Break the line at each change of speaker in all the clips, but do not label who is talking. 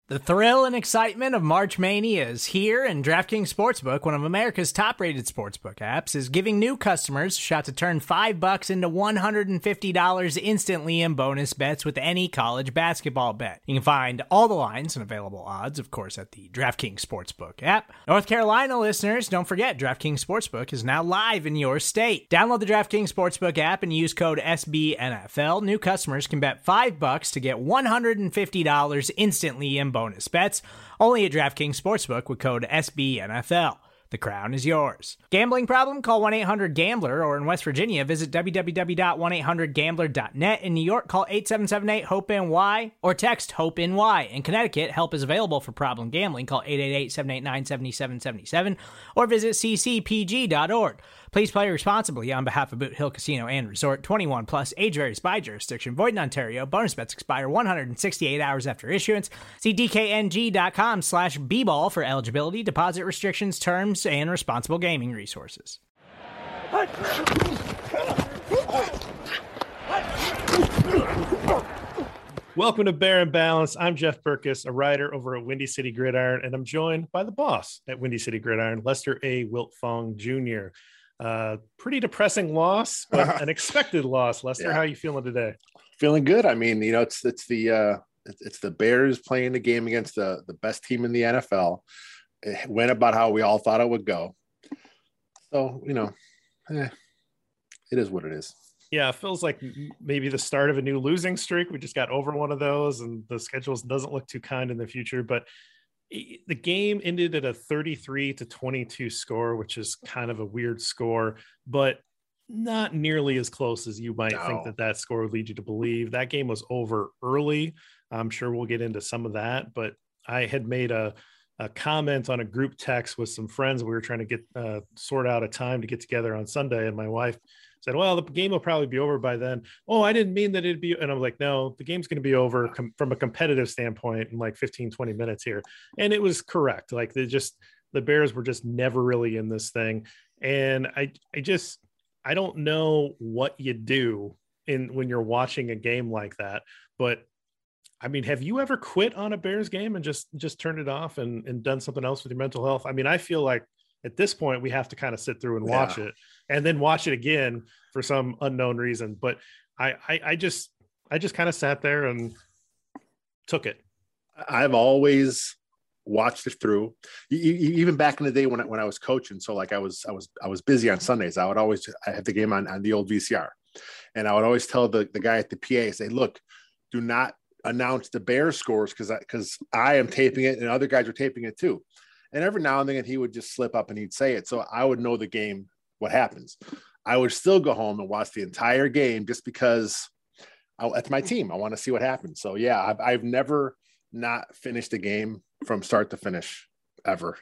The thrill and excitement of March Mania is here, and DraftKings Sportsbook, one of America's top-rated sportsbook apps, is giving new customers a shot to turn $5 into $150 instantly in bonus bets with any college basketball bet. You can find all the lines and available odds, of course, at the DraftKings Sportsbook app. North Carolina listeners, don't forget, DraftKings Sportsbook is now live in your state. Download the DraftKings Sportsbook app and use code SBNFL. New customers can bet $5 to get $150 instantly in bonus bets, only at DraftKings Sportsbook with code SBNFL. The crown is yours. Gambling problem? Call 1-800-GAMBLER, or in West Virginia, visit www.1800gambler.net. In New York, call 877-8-HOPE-NY or text HOPE-NY. In Connecticut, help is available for problem gambling. Call 888-789-7777 or visit ccpg.org. Please play responsibly on behalf of Boot Hill Casino and Resort. 21 plus, age varies by jurisdiction. Void in Ontario. Bonus bets expire 168 hours after issuance. See dkng.com/bball for eligibility, deposit restrictions, terms, and responsible gaming resources.
Welcome to Bear and Balance. I'm Jeff Berkus, a writer over at Windy City Gridiron, and I'm joined by the boss at Windy City Gridiron, Lester A. Wiltfong Jr. Pretty depressing loss, but an expected loss. Lester,
Yeah.
How are you feeling today?
Feeling good. I mean, it's the Bears playing the game against the best team in the NFL. It went about how we all thought it would go. So, it is what it is.
Yeah, it feels like maybe the start of a new losing streak. We just got over one of those, and the schedules doesn't look too kind in the future. But the game ended at a 33-22 score, which is kind of a weird score, but not nearly as close as you might think that score would lead you to believe. That game was over early. I'm sure we'll get into some of that, but I had made a comment on a group text with some friends. We were trying to get sort out a time to get together on Sunday, and my wife said, well, the game will probably be over by then. Oh, I didn't mean that it'd be. And I'm like, no, the game's going to be over from a competitive standpoint in like 15, 20 minutes here. And it was correct. Like the Bears were just never really in this thing. And I don't know what you do when you're watching a game like that. But I mean, have you ever quit on a Bears game and just turned it off and done something else with your mental health? I mean, I feel like at this point we have to kind of sit through and watch it and then watch it again for some unknown reason. But I just kind of sat there and took it.
I've always watched it through, even back in the day when I was coaching. So like I was busy on Sundays. I had the game on the old VCR, and I would always tell the guy at the PA, say, look, do not announce the Bears scores because I am taping it and other guys are taping it too. And every now and then he would just slip up and he'd say it. So I would know the game, what happens. I would still go home and watch the entire game just because that's my team. I want to see what happens. So yeah, I've never not finished a game from start to finish ever.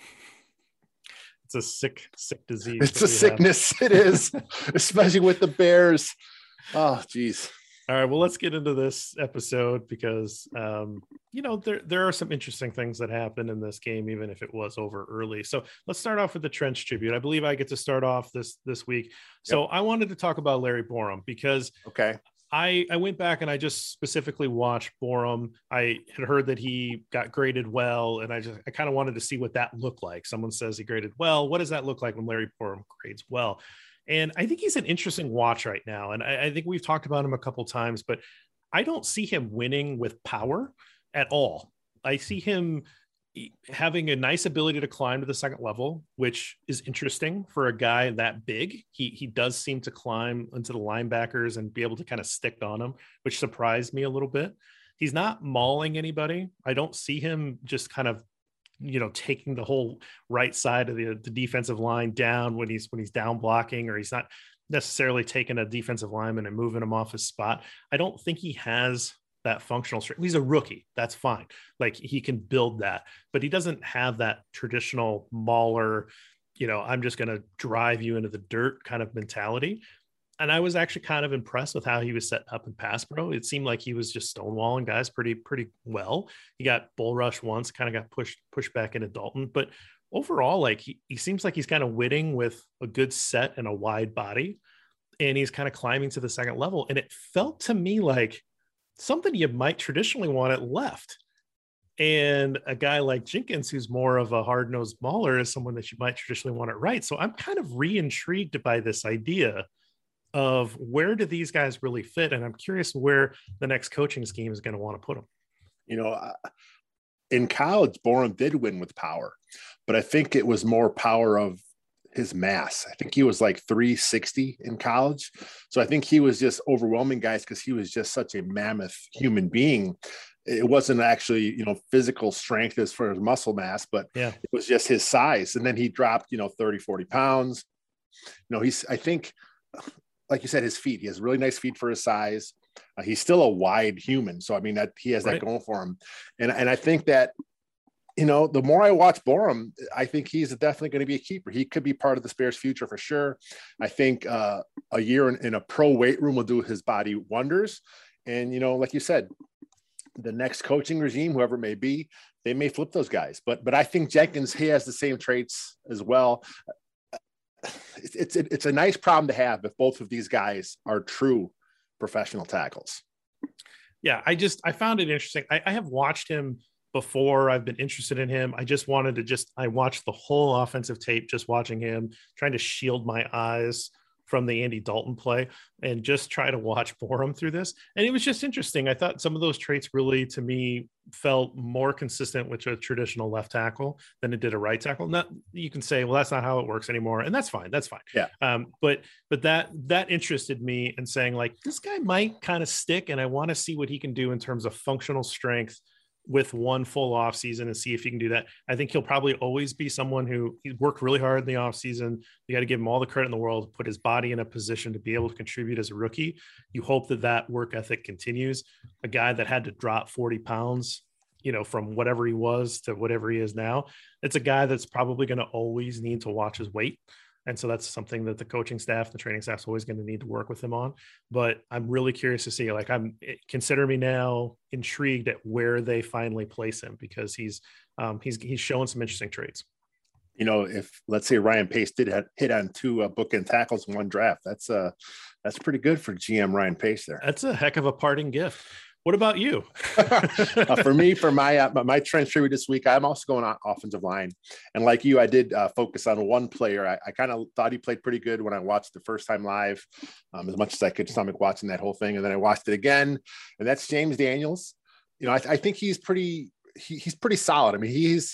It's a sick disease.
It's a sickness. It is, especially with the Bears. Oh, geez.
All right, well, let's get into this episode because, there are some interesting things that happened in this game, even if it was over early. So let's start off with the Trench Tribute. I believe I get to start off this week. So I wanted to talk about Larry Borom because I went back and I just specifically watched Borom. I had heard that he got graded well, and I kind of wanted to see what that looked like. Someone says he graded well. What does that look like when Larry Borom grades well? And I think he's an interesting watch right now. And I think we've talked about him a couple of times, but I don't see him winning with power at all. I see him having a nice ability to climb to the second level, which is interesting for a guy that big. He does seem to climb into the linebackers and be able to kind of stick on them, which surprised me a little bit. He's not mauling anybody. I don't see him just kind of taking the whole right side of the defensive line down when he's down blocking, or he's not necessarily taking a defensive lineman and moving him off his spot. I don't think he has that functional strength. He's a rookie. That's fine. Like he can build that, but he doesn't have that traditional mauler, I'm just going to drive you into the dirt kind of mentality. And I was actually kind of impressed with how he was set up in pass pro. It seemed like he was just stonewalling guys pretty well. He got bull rushed once, kind of got pushed back into Dalton. But overall, like he seems like he's kind of winning with a good set and a wide body. And he's kind of climbing to the second level. And it felt to me like something you might traditionally want at left. And a guy like Jenkins, who's more of a hard-nosed mauler, is someone that you might traditionally want to right. So I'm kind of re-intrigued by this idea of where do these guys really fit? And I'm curious where the next coaching scheme is going to want to put them.
You know, in college, Borum did win with power, but I think it was more power of his mass. I think he was like 360 in college. So I think he was just overwhelming guys because he was just such a mammoth human being. It wasn't actually, you know, physical strength as far as muscle mass, but
yeah,
it was just his size. And then he dropped, you know, 30, 40 pounds. You know, I think, like you said, his feet, he has really nice feet for his size. He's still a wide human. So, I mean, that he has that going for him. And I think that, you know, the more I watch Borum, I think he's definitely going to be a keeper. He could be part of the Bears' future for sure. I think a year in a pro weight room will do his body wonders. And, you know, like you said, the next coaching regime, whoever it may be, they may flip those guys. But I think Jenkins, he has the same traits as well. It's a nice problem to have if both of these guys are true professional tackles.
Yeah, I found it interesting. I have watched him before. I've been interested in him. I just wanted to I watched the whole offensive tape, just watching him, trying to shield my eyes from the Andy Dalton play and just try to watch Borum through this. And it was just interesting. I thought some of those traits really, to me, felt more consistent with a traditional left tackle than it did a right tackle. Not, you can say, well, that's not how it works anymore. And that's fine. That's fine.
Yeah.
But that interested me in saying, like, this guy might kind of stick, and I want to see what he can do in terms of functional strength with one full off season and see if he can do that. I think he'll probably always be someone who he worked really hard in the off season. You got to give him all the credit in the world, put his body in a position to be able to contribute as a rookie. You hope that work ethic continues. A guy that had to drop 40 pounds, you know, from whatever he was to whatever he is now, it's a guy that's probably going to always need to watch his weight. And so that's something that the coaching staff, the training staff is always going to need to work with him on. But I'm really curious to see, like, consider me now intrigued at where they finally place him, because he's showing some interesting traits.
You know, if let's say Ryan Pace did hit on 2 bookend tackles in one draft, that's pretty good for GM Ryan Pace there.
That's a heck of a parting gift. What about you?
For me, for my trench tribute this week, I'm also going on offensive line. And like you, I did focus on one player. I kind of thought he played pretty good when I watched the first time live, as much as I could stomach watching that whole thing. And then I watched it again, and that's James Daniels. You know, I think he's pretty solid. I mean,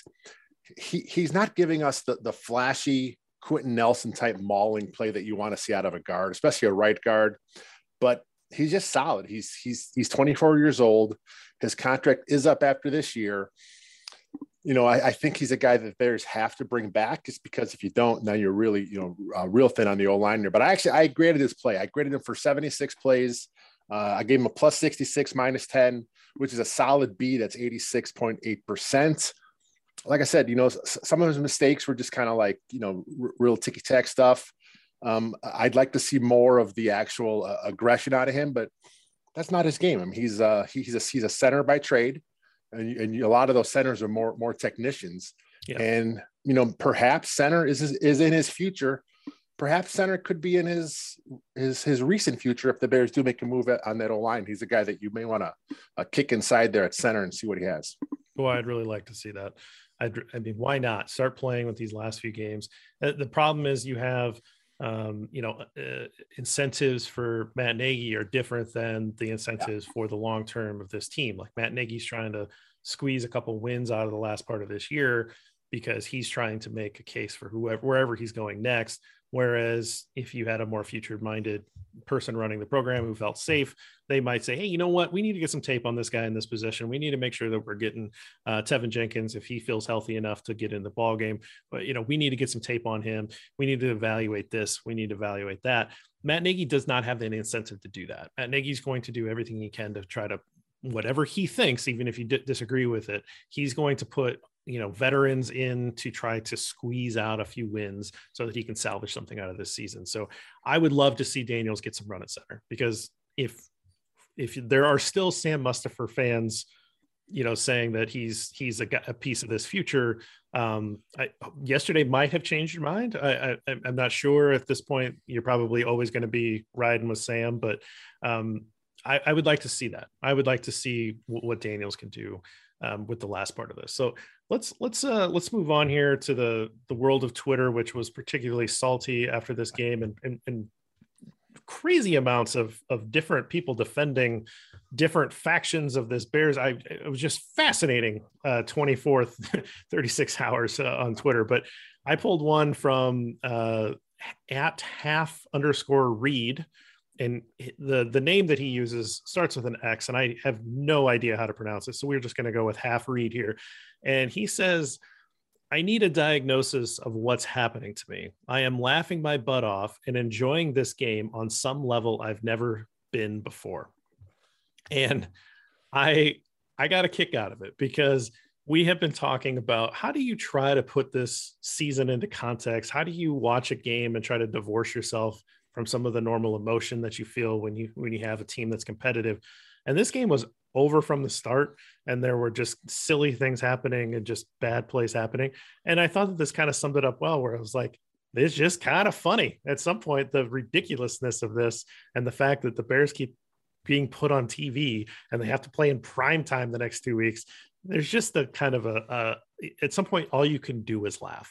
he's not giving us the flashy Quentin Nelson type mauling play that you want to see out of a guard, especially a right guard. But he's just solid. He's 24 years old. His contract is up after this year. You know, I think he's a guy that Bears have to bring back, just because if you don't, now you're really, you know, real thin on the O-line there. But I graded his play. I graded him for 76 plays. I gave him a plus 66 -10, which is a solid B. That's 86.8%. Like I said, you know, some of his mistakes were just kind of like, you know, real ticky-tack stuff. I'd like to see more of the actual aggression out of him, but that's not his game. I mean, he's a center by trade, and a lot of those centers are more technicians. Yeah. And you know, perhaps center is in his future. Perhaps center could be in his recent future if the Bears do make a move on that O-line. He's a guy that you may want to kick inside there at center and see what he has.
Well, I'd really like to see that. I mean, why not start playing with these last few games? The problem is you have. Incentives for Matt Nagy are different than the incentives for the long term of this team. Like, Matt Nagy's trying to squeeze a couple wins out of the last part of this year because he's trying to make a case for wherever he's going next. Whereas if you had a more future-minded person running the program who felt safe, they might say, hey, you know what? We need to get some tape on this guy in this position. We need to make sure that we're getting Tevin Jenkins, if he feels healthy enough to get in the ball game. But, you know, we need to get some tape on him. We need to evaluate this. We need to evaluate that. Matt Nagy does not have any incentive to do that. Matt Nagy's going to do everything he can to try to, whatever he thinks, even if you disagree with it, he's going to put, you know, veterans in to try to squeeze out a few wins so that he can salvage something out of this season. So I would love to see Daniels get some run at center, because if there are still Sam Mustipher fans, you know, saying that he's a piece of this future, yesterday might have changed your mind. I'm not sure at this point. You're probably always going to be riding with Sam, but I would like to see that. I would like to see what Daniels can do. with the last part of this. So let's move on here to the world of Twitter, which was particularly salty after this game, and crazy amounts of different people defending different factions of this Bears. It was just fascinating. 24 36 hours on Twitter, but I pulled one from at @half_Reed, and the name that he uses starts with an X, and I have no idea how to pronounce it, so we're just going to go with half Reed here. And he says, I need a diagnosis of what's happening to me. I am laughing my butt off and enjoying this game on some level I've never been before. And I got a kick out of it, because we have been talking about, how do you try to put this season into context? How do you watch a game and try to divorce yourself from some of the normal emotion that you feel when you have a team that's competitive? And this game was over from the start, and there were just silly things happening and just bad plays happening. And I thought that this kind of summed it up well, where I was like, it's just kind of funny at some point, the ridiculousness of this, and the fact that the Bears keep being put on TV and they have to play in prime time the next 2 weeks. There's just a kind of at some point, all you can do is laugh.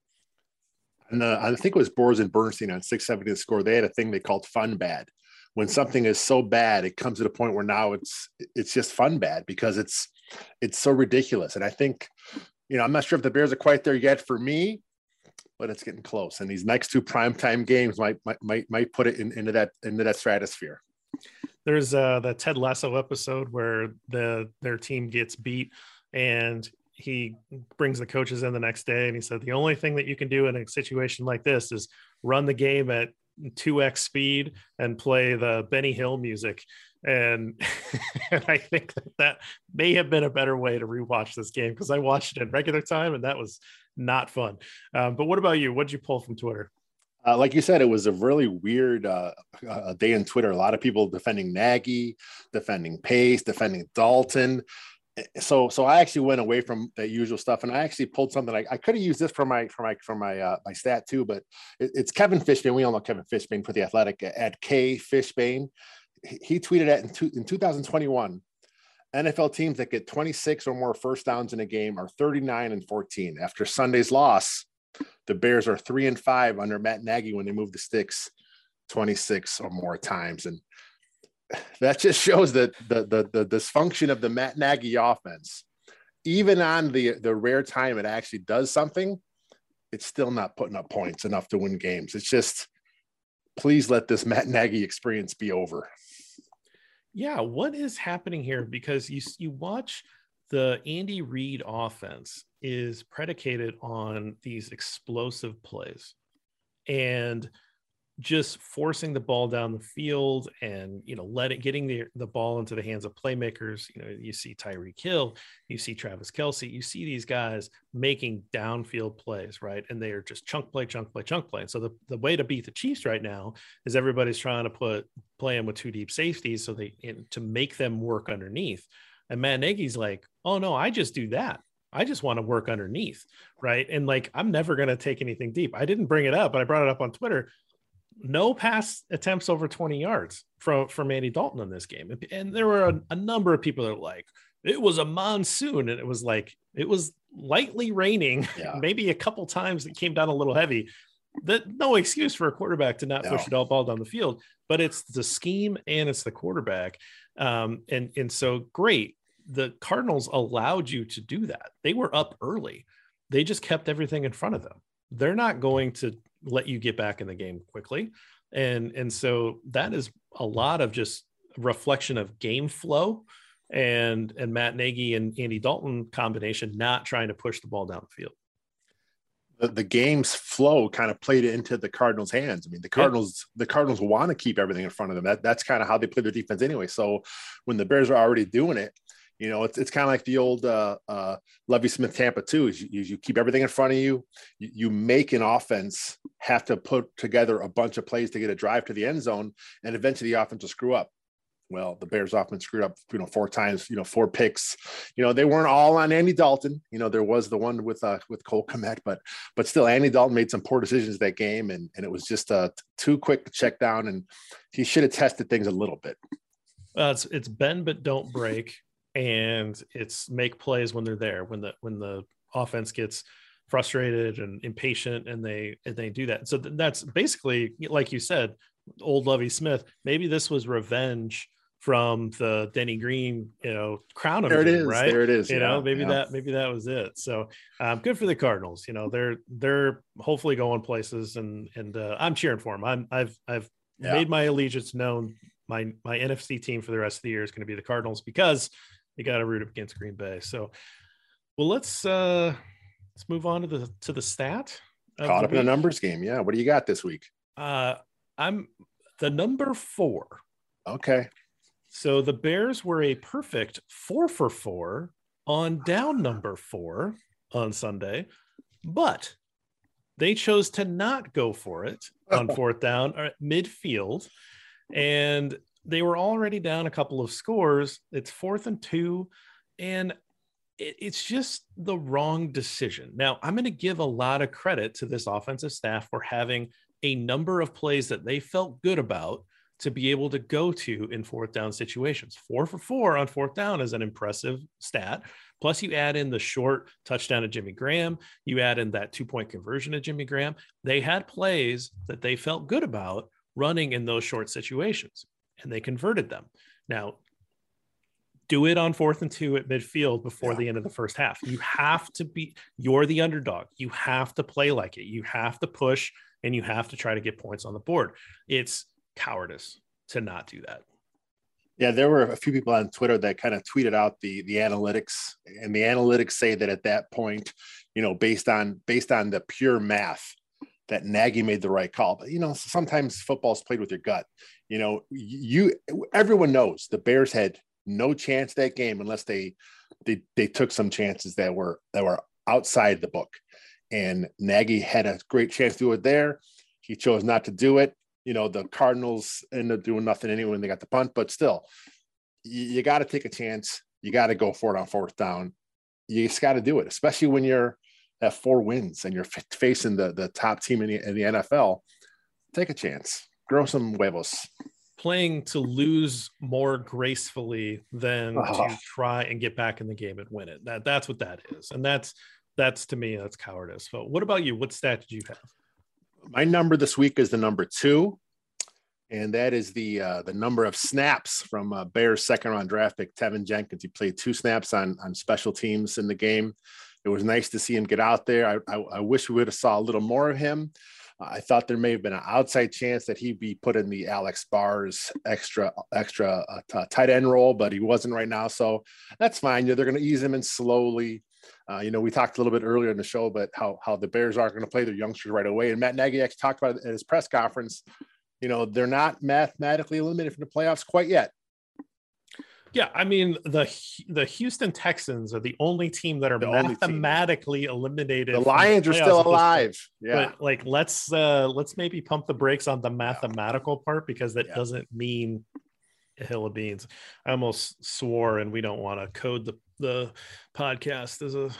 And I think it was Boers and Bernstein on 670 The Score. They had a thing they called fun bad. When something is so bad, it comes to the point where now it's just fun bad, because it's so ridiculous. And I think, I'm not sure if the Bears are quite there yet for me, but it's getting close. And these next two primetime games might put it into that stratosphere.
There's the Ted Lasso episode where their team gets beat, and he brings the coaches in the next day, and he said, the only thing that you can do in a situation like this is run the game at 2x speed and play the Benny Hill music. And I think that may have been a better way to rewatch this game, because I watched it in regular time and that was not fun. But what about you? What'd you pull from Twitter?
Like you said, it was a really weird day in Twitter. A lot of people defending Nagy, defending Pace, defending Dalton. So I actually went away from that usual stuff, and I actually pulled something. I could have used this for my stat too, but it's Kevin Fishbain. We all know Kevin Fishbain for The Athletic at K Fishbain. He tweeted at in 2021, NFL teams that get 26 or more first downs in a game are 39-14. After Sunday's loss, the Bears are 3-5 under Matt Nagy when they move the sticks 26 or more times. And that just shows that the dysfunction of the Matt Nagy offense, even on the rare time it actually does something, it's still not putting up points enough to win games. It's just, please let this Matt Nagy experience be over.
Yeah, what is happening here? Because you watch the Andy Reid offense is predicated on these explosive plays and just forcing the ball down the field and, getting the ball into the hands of playmakers. You see Tyreek Hill, you see Travis Kelce, you see these guys making downfield plays, right? And they are just chunk play. And so the way to beat the Chiefs right now is everybody's trying to play them with two deep safeties to make them work underneath. And Matt Nagy's like, oh no, I just do that. I just want to work underneath, right? And I'm never going to take anything deep. I didn't bring it up, but I brought it up on Twitter. No pass attempts over 20 yards from Andy Dalton in this game. And there were a number of people that were like, it was a monsoon. And it was lightly raining, maybe a couple times it came down a little heavy. That no excuse for a quarterback to not push the ball down the field, but it's the scheme and it's the quarterback. And so great. The Cardinals allowed you to do that. They were up early. They just kept everything in front of them. They're not going to let you get back in the game quickly. And so that is a lot of just reflection of game flow and Matt Nagy and Andy Dalton combination, not trying to push the ball down the field.
The game's flow kind of played it into the Cardinals' hands. I mean, the Cardinals want to keep everything in front of them. That's kind of how they play their defense anyway. So when the Bears are already doing it, it's kind of like the old Lovie Smith Tampa too. Is you keep everything in front of you. You make an offense have to put together a bunch of plays to get a drive to the end zone, and eventually the offense will screw up. Well, the Bears offense screwed up, 4 times, 4 picks. They weren't all on Andy Dalton. There was the one with Cole Kmet, but still Andy Dalton made some poor decisions that game, and it was just too quick to check down, and he should have tested things a little bit.
It's bend but don't break. and it's make plays when they're there, when the offense gets frustrated and impatient, and they do that. So that's basically, like you said, old Lovie Smith. Maybe this was revenge from the Denny Green, crown him.
There it
game,
is.
right?
There it is.
Maybe that was it. So good for the Cardinals. They're hopefully going places, and I'm cheering for them. I've made my allegiance known. My NFC team for the rest of the year is going to be the Cardinals, because you got to root against Green Bay. So, well, let's move on to the stat.
Caught up in a numbers game. Yeah. What do you got this week?
I'm the number 4.
Okay.
So the Bears were a perfect 4 for 4 on down number 4 on Sunday, but they chose to not go for it on 4th down or at midfield, and they were already down a couple of scores. It's 4th and 2, and it's just the wrong decision. Now, I'm going to give a lot of credit to this offensive staff for having a number of plays that they felt good about to be able to go to in 4th down situations. 4 for 4 on 4th down is an impressive stat. Plus, you add in the short touchdown to Jimmy Graham. You add in that 2-point conversion to Jimmy Graham. They had plays that they felt good about running in those short situations, and they converted them. Now, do it on 4th and 2 at midfield before the end of the first half. You have to you're the underdog. You have to play like it. You have to push, and you have to try to get points on the board. It's cowardice to not do that.
Yeah, there were a few people on Twitter that kind of tweeted out the analytics, and the analytics say that at that point, based on the pure math, that Nagy made the right call. But sometimes football's played with your gut. Everyone knows the Bears had no chance that game unless they took some chances that were outside the book, and Nagy had a great chance to do it there. He chose not to do it. The Cardinals ended up doing nothing anyway when they got the punt, but still, you got to take a chance. You got to go for it on 4th down. You just got to do it, especially when you're at 4 wins and you're facing the top team in the NFL. Take a chance. Grow some huevos.
Playing to lose more gracefully than to try and get back in the game and win it. That's what that is. And that's to me, that's cowardice. But what about you? What stat did you have?
My number this week is the number 2, and that is the number of snaps from Bears second round draft pick Tevin Jenkins. He played 2 snaps on special teams in the game. It was nice to see him get out there. I wish we would have saw a little more of him. I thought there may have been an outside chance that he'd be put in the Alex Bars extra tight end role, but he wasn't right now. So that's fine. They're going to ease him in slowly. We talked a little bit earlier in the show, but how the Bears aren't going to play their youngsters right away. And Matt Nagy actually talked about it at his press conference. They're not mathematically eliminated from the playoffs quite yet.
Yeah, I mean, the Houston Texans are the only team that are mathematically eliminated.
The Lions are still alive. Yeah,
but let's maybe pump the brakes on the mathematical part, because that doesn't mean a hill of beans. I almost swore, and we don't want to code the podcast as a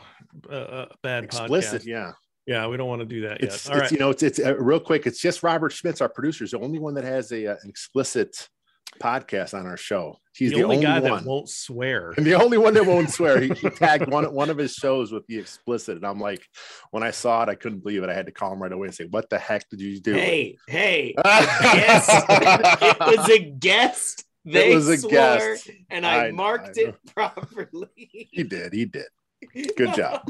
bad
explicit
podcast. Yeah, we don't want to do that yet.
All right, it's real quick. It's just Robert Schmitz, our producer, is the only one that has an explicit podcast on our show. He's the only guy that
won't swear,
and the only one that won't swear. He tagged one of his shows with the explicit, and I'm like, when I saw it, I couldn't believe it. I had to call him right away and say, "What the heck did you do?"
Hey, guest. It was a guest. It was a guest, and I marked it properly.
He did. Good job.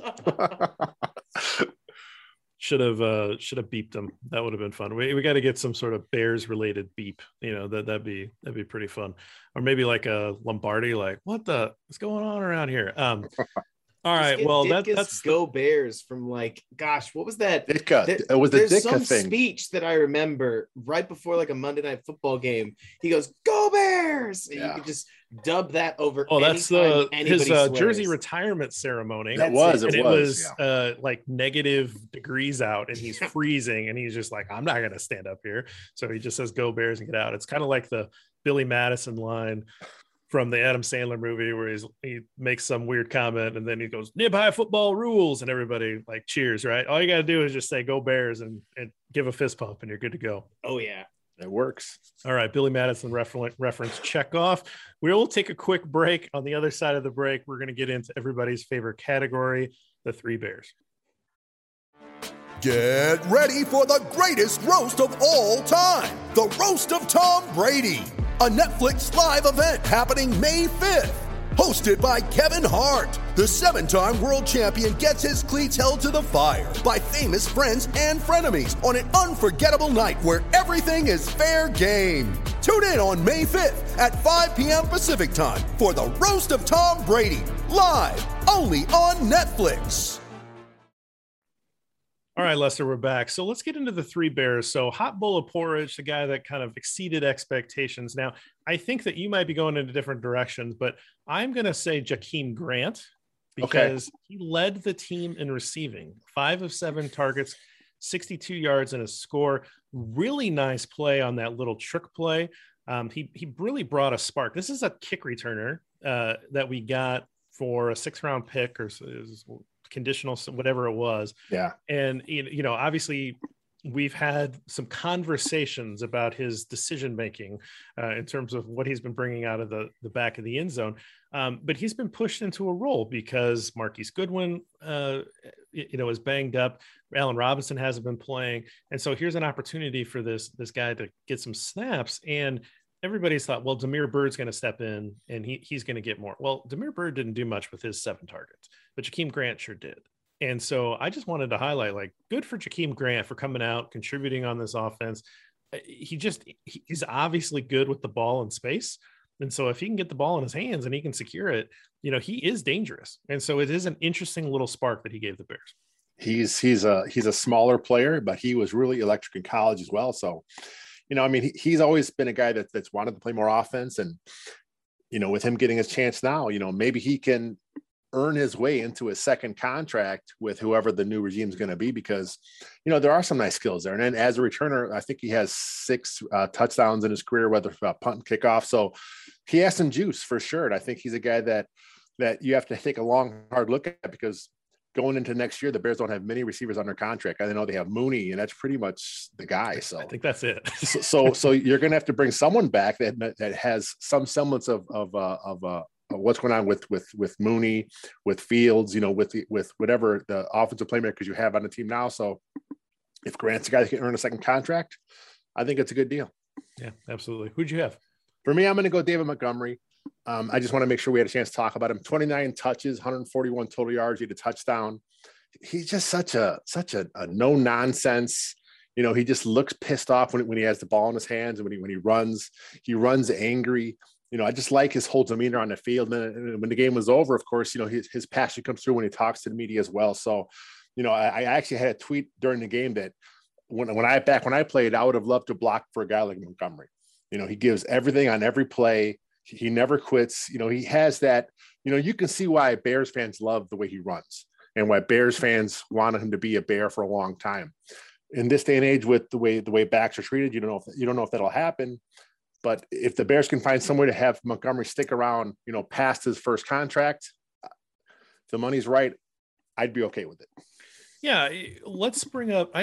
Should have beeped them. That would have been fun. We got to get some sort of Bears related beep. That'd be pretty fun. Or maybe like a Lombardi, like, what the is going on around here? All right. Well, that's
Go Bears from what was that?
Ditka. It was the Ditka thing.
Speech that I remember right before like a Monday Night Football game. He goes, "Go Bears!" And you could just dub that over.
Oh, that's his jersey retirement ceremony.
It was
like negative degrees out, and he's freezing, and he's just like, "I'm not gonna stand up here." So he just says, "Go Bears" and get out. It's kind of like the Billy Madison line from the Adam Sandler movie where he makes some weird comment and then he goes, "Nib high football rules," and everybody like cheers, right? All you got to do is just say "Go Bears" and give a fist pump and you're good to go.
Oh yeah.
It works.
All right, Billy Madison reference check off. We will take a quick break. On the other side of the break, we're going to get into everybody's favorite category, the Three Bears.
Get ready for the greatest roast of all time, the Roast of Tom Brady, a Netflix live event happening May 5th. Hosted by Kevin Hart, the 7-time world champion gets his cleats held to the fire by famous friends and frenemies on an unforgettable night where everything is fair game. Tune in on May 5th at 5 p.m. Pacific time for the Roast of Tom Brady, live only on Netflix.
All right, Lester, we're back. So let's get into the Three Bears. So Hot Bowl of Porridge, the guy that kind of exceeded expectations. Now, I think that you might be going into different directions, but I'm going to say Jakeem Grant because he led the team in receiving. 5 of 7 targets, 62 yards and a score. Really nice play on that little trick play. He really brought a spark. This is a kick returner that we got for a 6th-round pick or conditional, whatever it was.
Yeah.
And, you know, obviously we've had some conversations about his decision-making in terms of what he's been bringing out of the back of the end zone. But he's been pushed into a role because Marquise Goodwin, is banged up. Allen Robinson hasn't been playing. And so here's an opportunity for this guy to get some snaps. And everybody's thought, well, Damiere Byrd's going to step in and he's going to get more. Well, Damiere Byrd didn't do much with his 7 targets, but Jakeem Grant sure did. And so I just wanted to highlight, like, good for Jakeem Grant for coming out, contributing on this offense. He's obviously good with the ball in space. And so if he can get the ball in his hands and he can secure it, he is dangerous. And so it is an interesting little spark that he gave the Bears.
He's a smaller player, but he was really electric in college as well. So, he's always been a guy that's wanted to play more offense. And, with him getting his chance now, maybe he can earn his way into his second contract with whoever the new regime is going to be, because, there are some nice skills there. And then as a returner, I think he has 6 touchdowns in his career, whether punt and kickoff. So he has some juice for sure. And I think he's a guy that you have to take a long, hard look at, because going into next year, the Bears don't have many receivers under contract. I know they have Mooney, and that's pretty much the guy. So
I think that's it.
so you're going to have to bring someone back that has some semblance of what's going on with Mooney, with Fields, with whatever the offensive playmakers you have on the team now. So if Grant's a guy that can earn a second contract, I think it's a good deal.
Yeah, absolutely. Who'd you have?
For me, I'm going to go David Montgomery. I just want to make sure we had a chance to talk about him. 29 touches, 141 total yards, he had a touchdown. He's just such a no nonsense. He just looks pissed off when he has the ball in his hands, and when he runs angry. I just like his whole demeanor on the field. And when the game was over, of course, his passion comes through when he talks to the media as well. So, I actually had a tweet during the game that when I played, I would have loved to block for a guy like Montgomery. He gives everything on every play. He never quits. He has that, you can see why Bears fans love the way he runs and why Bears fans wanted him to be a Bear for a long time. In this day and age, with the way backs are treated, you don't know if that'll happen. But if the Bears can find some way to have Montgomery stick around, past his first contract, if the money's right, I'd be okay with it.
Yeah, let's bring up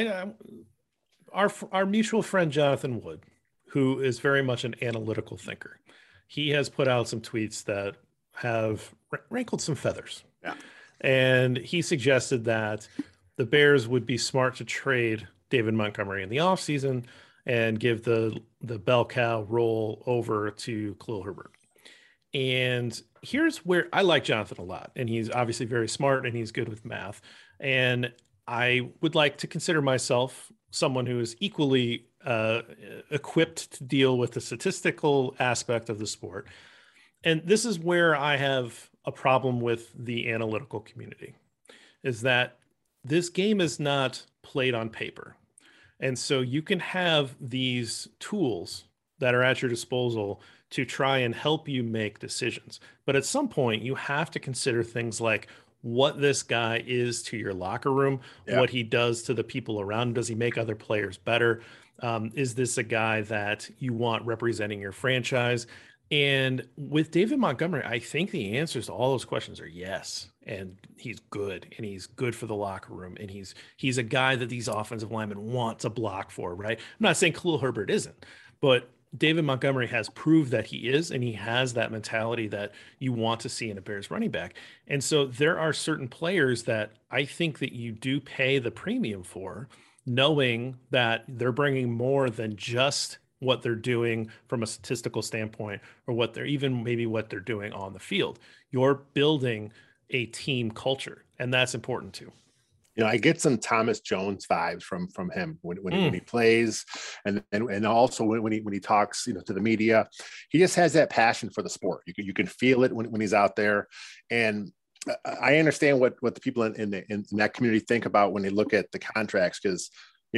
our mutual friend Jonathan Wood, who is very much an analytical thinker. He has put out some tweets that have rankled some feathers.
Yeah.
And he suggested that the Bears would be smart to trade David Montgomery in the offseason and give the bell cow role over to Khalil Herbert. And here's where I like Jonathan a lot. And he's obviously very smart and he's good with math. And I would like to consider myself someone who is equally equipped to deal with the statistical aspect of the sport. And this is where I have a problem with the analytical community, is that this game is not played on paper. And so you can have these tools that are at your disposal to try and help you make decisions. But at some point, you have to consider things like what this guy is to your locker room, what he does to the people around him. Does he make other players better? Is this a guy that you want representing your franchise? And with David Montgomery, I think the answers to all those questions are yes. And he's good, and he's good for the locker room. And he's a guy that these offensive linemen want to block for, right? I'm not saying Khalil Herbert isn't, but David Montgomery has proved that he is, and he has that mentality that you want to see in a Bears running back. And so there are certain players that I think that you do pay the premium for, knowing that they're bringing more than just what they're doing from a statistical standpoint, or what they're even maybe what they're doing on the field. You're building a team culture, and that's important too.
I get some Thomas Jones vibes from him when he plays, and also when he talks, to the media. He just has that passion for the sport. You can feel it when he's out there, and I understand what the people in that community think about when they look at the contracts, because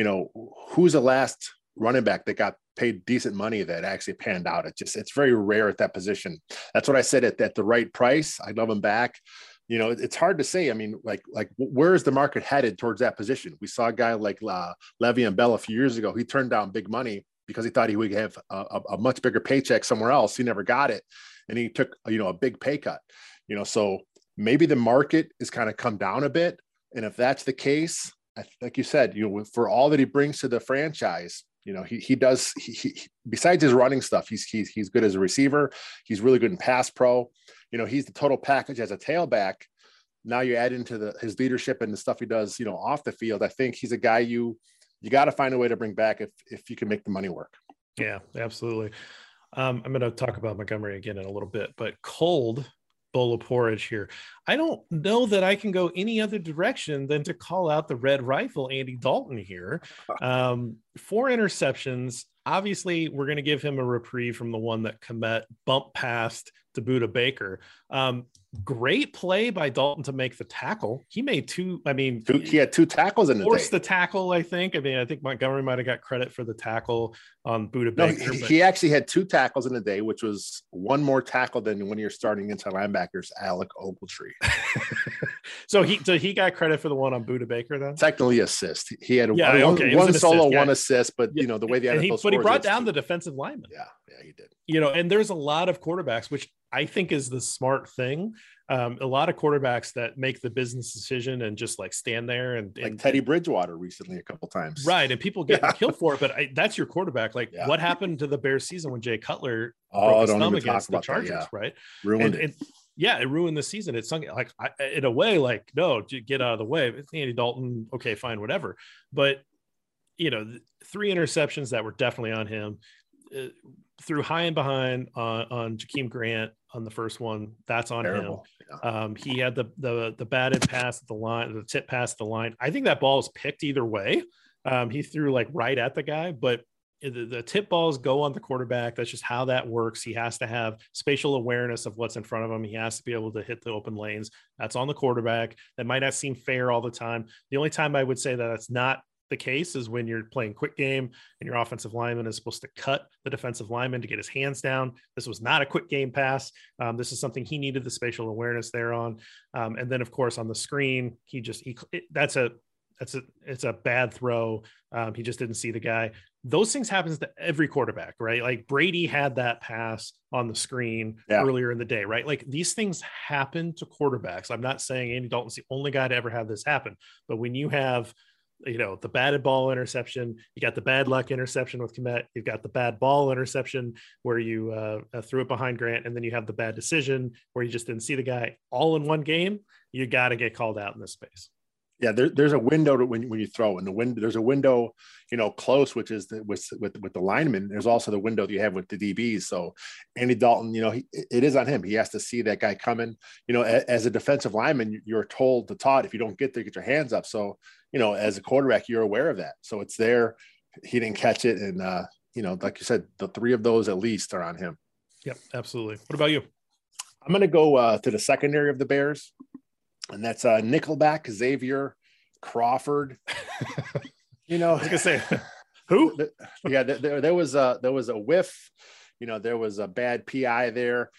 who's the last running back that got paid decent money that actually panned out? It's very rare at that position. That's what I said, at the right price, I'd love him back. It's hard to say. I mean, like where is the market headed towards that position? We saw a guy like Le'Veon Bell a few years ago. He turned down big money because he thought he would have a much bigger paycheck somewhere else. He never got it, and he took a big pay cut. So maybe the market is kind of come down a bit, and if that's the case, like you said, for all that he brings to the franchise, he does. He besides his running stuff, he's good as a receiver. He's really good in pass pro. He's the total package as a tailback. Now you add into his leadership and the stuff he does, off the field. I think he's a guy you got to find a way to bring back if you can make the money work.
Yeah, absolutely. I'm going to talk about Montgomery again in a little bit, but cold bowl of porridge here. I don't know that I can go any other direction than to call out the Red Rifle, Andy Dalton here. 4 interceptions. Obviously, we're going to give him a reprieve from the one that Kmet bumped past to Budda Baker. Great play by Dalton to make the tackle. He made 2. I mean,
he had 2 tackles in the
forced
day.
The tackle, I think. I think Montgomery might have got credit for the tackle on Budda Baker.
He actually had 2 tackles in the day, which was one more tackle than when you're starting inside linebackers, Alec Ogletree.
So he got credit for the one on Budda Baker then?
Technically assist. He had
one
solo,
assist,
one assist, but the way the NFL
but he brought down the defensive lineman.
Yeah, he did.
And there's a lot of quarterbacks, which I think is the smart thing. A lot of quarterbacks that make the business decision and just like stand there and
Teddy Bridgewater recently a couple times.
Right. And people get killed for it, but that's your quarterback. What happened to the Bears season when Jay Cutler broke his thumb against the Chargers, right?
Ruined it.
It ruined the season. It sunk in a way, no, get out of the way. It's Andy Dalton. Okay, fine, whatever. But 3 interceptions that were definitely on him. Threw high and behind on Jakeem Grant on the first one. That's on
Terrible.
him. He had the batted pass at the line, the tip pass at the line. I think that ball was picked either way. He threw right at the guy, but the tip balls go on the quarterback. That's just how that works. He has to have spatial awareness of what's in front of him. He has to be able to hit the open lanes. That's on the quarterback. That might not seem fair all the time. The only time I would say that that's not the case is when you're playing quick game and your offensive lineman is supposed to cut the defensive lineman to get his hands down. This was not a quick game pass. This is something he needed the spatial awareness there on. And then of course on the screen, it's a bad throw. He just didn't see the guy. Those things happens to every quarterback, right? Like Brady had that pass on the screen earlier in the day, right? Like these things happen to quarterbacks. I'm not saying Andy Dalton's the only guy to ever have this happen, but when you have the batted ball interception, you got the bad luck interception with Kmet, you've got the bad ball interception where you threw it behind Grant, and then you have the bad decision where you just didn't see the guy, all in one game. You got to get called out in this space.
Yeah, there's a window to when you throw in the window. There's a window, close, which is with the lineman. There's also the window that you have with the DBs. So Andy Dalton, it is on him. He has to see that guy coming. As a defensive lineman, you're taught if you don't get there, get your hands up. So as a quarterback, you're aware of that. So it's there. He didn't catch it, and like you said, the 3 of those at least are on him.
Yep, absolutely. What about you?
I'm going to go to the secondary of the Bears. And that's Nickelback, Xavier Crawford.
I was gonna say, who?
Yeah, there was a whiff. There was a bad PI there.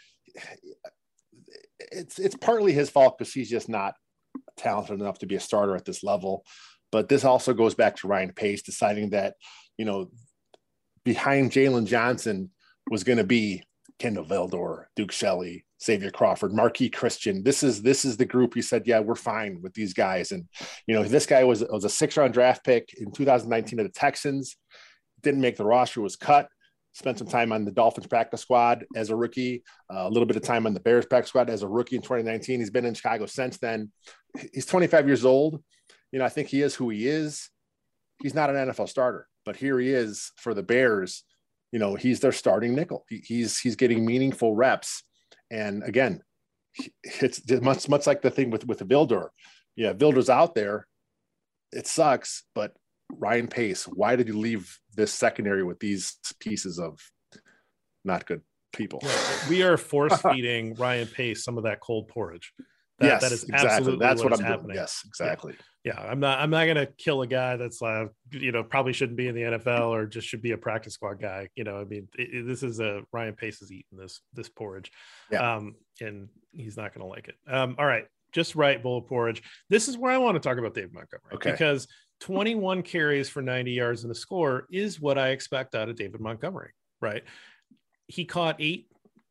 It's partly his fault because he's just not talented enough to be a starter at this level. But this also goes back to Ryan Pace deciding that behind Jalen Johnson was going to be Kendall Vildor, Duke Shelley, Xavier Crawford, Marquis Christian. This is the group. He said, yeah, we're fine with these guys. And, this guy was a 6th-round draft pick in 2019 of the Texans, didn't make the roster, was cut. spent some time on the Dolphins practice squad as a rookie, a little bit of time on the Bears practice squad as a rookie in 2019. He's been in Chicago since then. He's 25 years old. I think he is who he is. He's not an NFL starter, but here he is for the Bears. He's their starting nickel. He's getting meaningful reps. And again, it's much like the thing with the Vildor. Yeah, Vildor's out there. It sucks, but Ryan Pace, why did you leave this secondary with these pieces of not good people?
Yeah, we are force feeding Ryan Pace some of that cold porridge.
That
is
exactly.
Absolutely
That's what I'm
happening.
doing. Yes, exactly.
Yeah, I'm not going to kill a guy that's probably shouldn't be in the NFL or just should be a practice squad guy. This is Ryan Pace is eating this porridge.
Yeah.
And he's not going to like it. All right. Just right, bowl of porridge. This is where I want to talk about David Montgomery, because 21 carries for 90 yards and a score is what I expect out of David Montgomery, right? He caught eight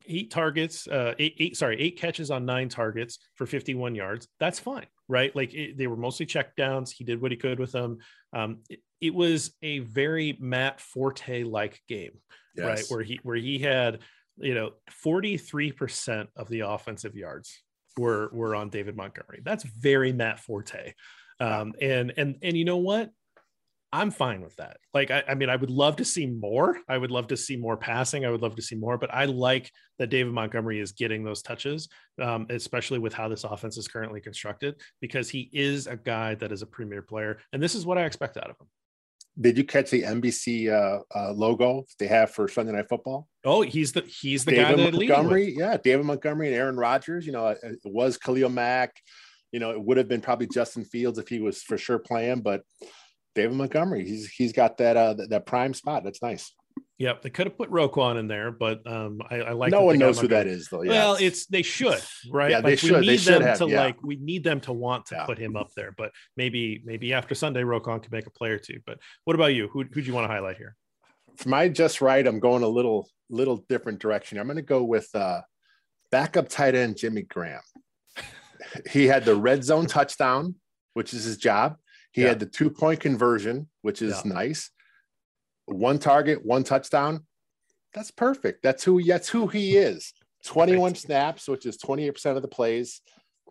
catches on 9 targets for 51 yards. That's fine, right? They were mostly check downs. He did what he could with them. It was a very Matt Forte-like game, right? Where he had, 43% of the offensive yards were on David Montgomery. That's very Matt Forte. And you know what? I'm fine with that. I mean, I would love to see more. I would love to see more passing. I would love to see more, but I like that David Montgomery is getting those touches, especially with how this offense is currently constructed, because he is a guy that is a premier player. And this is what I expect out of him.
Did you catch the NBC logo they have for Sunday Night Football?
Oh, he's the
David
guy that
Montgomery. Yeah, David Montgomery and Aaron Rodgers. It was Khalil Mack. It would have been probably Justin Fields if he was for sure playing, but David Montgomery, he's got that prime spot. That's nice.
Yep, they could have put Roquan in there, but I like.
No one knows who that is, though.
Yeah. Well, they should, right?
Yeah, they should.
We need them to want to put him up there, but maybe after Sunday, Roquan can make a play or two. But what about you? Who do you want to highlight here?
For my just right, I'm going a little different direction. I'm going to go with backup tight end Jimmy Graham. He had the red zone touchdown, which is his job. He had the 2-point conversion, which is nice. 1 target, 1 touchdown. That's perfect. That's who he is. 21 snaps, which is 28% of the plays.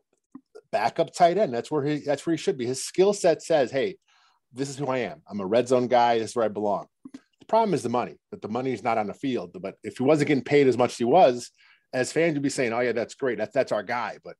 Backup tight end. That's where he should be. His skill set says, hey, this is who I am. I'm a red zone guy. This is where I belong. The problem is the money, that the money is not on the field. But if he wasn't getting paid as much as he was, as fans would be saying, oh yeah, that's great. That's our guy. But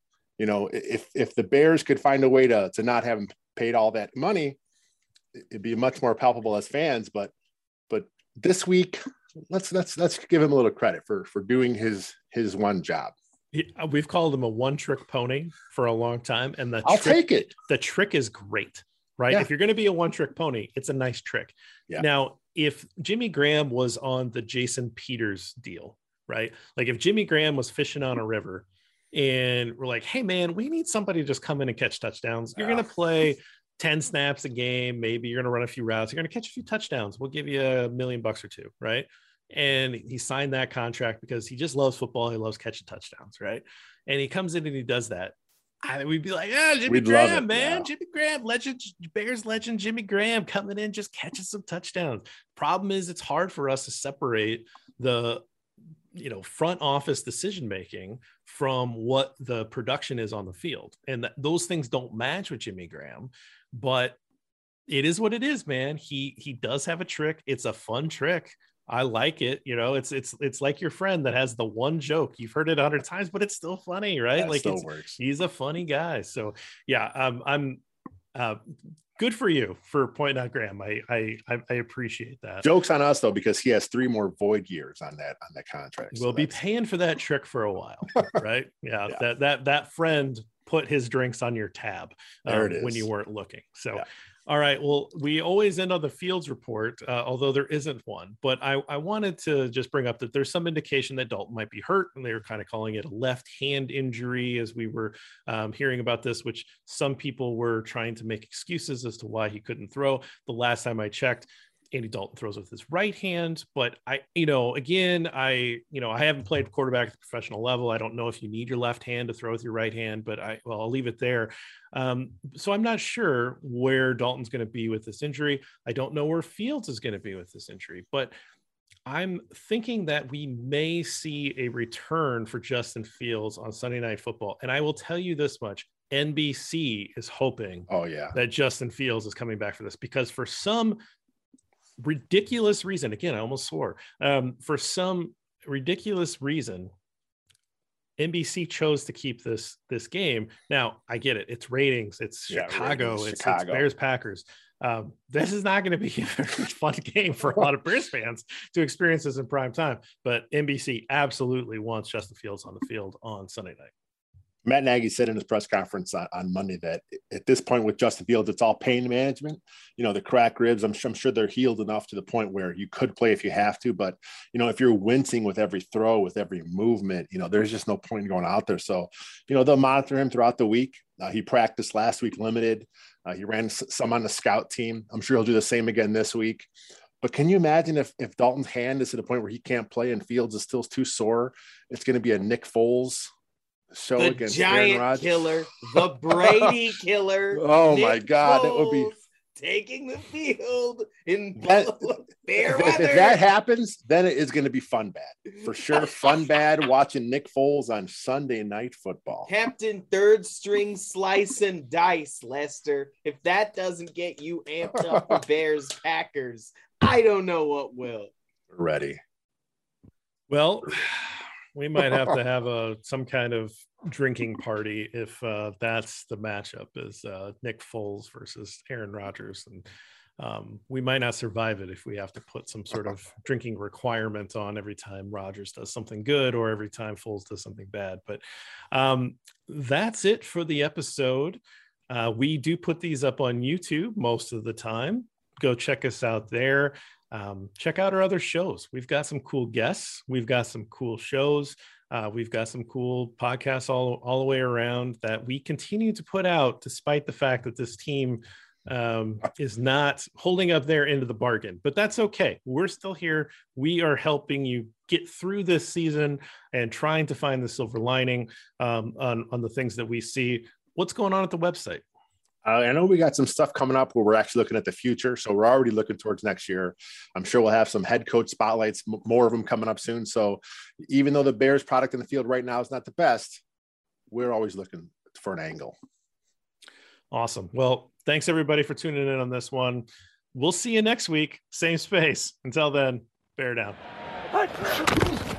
if the Bears could find a way to not have him paid all that money, it'd be much more palpable as fans. But this week, let's give him a little credit for doing his one job.
We've called him a one-trick pony for a long time, and
I'll take it.
The trick is great, right? Yeah. If you're going to be a one-trick pony, it's a nice trick. Yeah. Now, if Jimmy Graham was on the Jason Peters deal, right? If Jimmy Graham was fishing on a river, and we're like, hey man, we need somebody to just come in and catch touchdowns. You're going to play 10 snaps a game. Maybe you're going to run a few routes. You're going to catch a few touchdowns. We'll give you $1 million or $2 million. Right. And he signed that contract because he just loves football. He loves catching touchdowns. Right. And he comes in and he does that. We'd be like, Jimmy Graham, man. Yeah. Jimmy Graham, legend, Bears legend, Jimmy Graham coming in, just catching some touchdowns. Problem is, it's hard for us to separate the front office decision-making from what the production is on the field. And those things don't match with Jimmy Graham, but it is what it is, man. He does have a trick. It's a fun trick. I like it. It's like your friend that has the one joke. You've heard it 100 times, but it's still funny, right?
That still works.
He's a funny guy. So yeah, I'm good for you for pointing out Graham. I appreciate that.
Joke's on us though, because he has 3 more void years on that contract.
We'll be paying for that trick for a while, right? Yeah. That friend put his drinks on your tab when you weren't looking. So, all right. Well, we always end on the Fields report, although there isn't one. But I wanted to just bring up that there's some indication that Dalton might be hurt, and they were kind of calling it a left hand injury as we were hearing about this, which some people were trying to make excuses as to why he couldn't throw. The last time I checked, Andy Dalton throws with his right hand, but I haven't played quarterback at the professional level. I don't know if you need your left hand to throw with your right hand, but I'll leave it there. So I'm not sure where Dalton's going to be with this injury. I don't know where Fields is going to be with this injury, but I'm thinking that we may see a return for Justin Fields on Sunday Night Football. And I will tell you this much. NBC is hoping that Justin Fields is coming back for this, because for some ridiculous reason, again, I almost swore, for some ridiculous reason, NBC chose to keep this game. Now, I get it. It's ratings. It's Chicago. It's Bears Packers. This is not going to be a very fun game for a lot of Bears fans to experience this in prime time. But NBC absolutely wants Justin Fields on the field on Sunday night.
Matt Nagy said in his press conference on Monday that at this point with Justin Fields, it's all pain management. You know, the cracked ribs, I'm sure they're healed enough to the point where you could play if you have to. But, you know, if you're wincing with every throw, with every movement, you know, there's just no point in going out there. So, you know, they'll monitor him throughout the week. He practiced last week limited. He ran some on the scout team. I'm sure he'll do the same again this week. But can you imagine if Dalton's hand is to the point where he can't play and Fields is still too sore? It's going to be a Nick Foles show
the
against
giant killer, the Brady killer.
Oh
Nick
my God,
Foles
that would be
taking the field in
fair
weather.
If that happens, then it is going to be fun bad for sure. Fun bad watching Nick Foles on Sunday Night Football.
Captain Third String Slice and Dice, Lester. If that doesn't get you amped up for Bears Packers, I don't know what will.
Ready.
Well, we might have to have some kind of drinking party if that's the matchup, is Nick Foles versus Aaron Rodgers. And we might not survive it if we have to put some sort of drinking requirement on every time Rodgers does something good or every time Foles does something bad. But that's it for the episode. We do put these up on YouTube most of the time. Go check us out there. Check out our other shows. We've got some cool guests. We've got some cool shows. We've got some cool podcasts all the way around that we continue to put out, despite the fact that this team is not holding up their end of the bargain. But that's okay. We're still here. We are helping you get through this season and trying to find the silver lining on the things that we see. What's going on at the website?
I know we got some stuff coming up where we're actually looking at the future. So we're already looking towards next year. I'm sure we'll have some head coach spotlights, more of them coming up soon. So even though the Bears product in the field right now is not the best, we're always looking for an angle.
Awesome. Well, thanks everybody for tuning in on this one. We'll see you next week. Same space. Until then, bear down.